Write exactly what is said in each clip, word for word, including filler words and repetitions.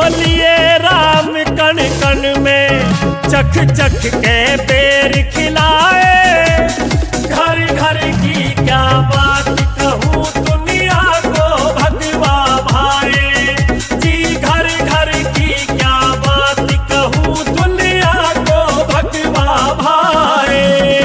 लिए राम कण कण में चख चख के पेड़ खिलाए। घर घर की क्या बात कहूँ दुनिया को भगवा भाए जी, घर घर की क्या बात कहूँ दुनिया को भगवा भाए।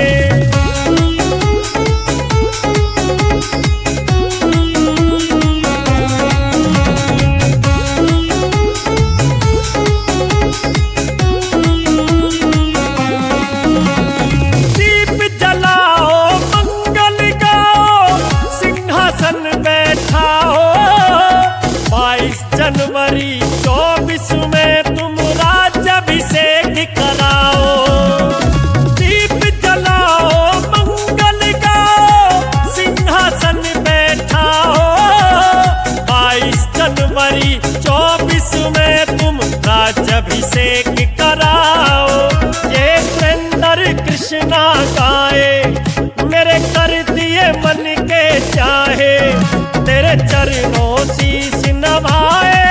जनवरी चौबीस में तुम राज्याभिषेक कराओ। दीप जलाओ मंगल गाओ सिंहासन बैठाओ। बाईस जनवरी चौबीस में तुम राज्याभिषेक कराओ। ये सुरेंद्र कृष्णा गाए मेरे कर दिए मन के चाहे, तेरे चरणों शीश नभाए।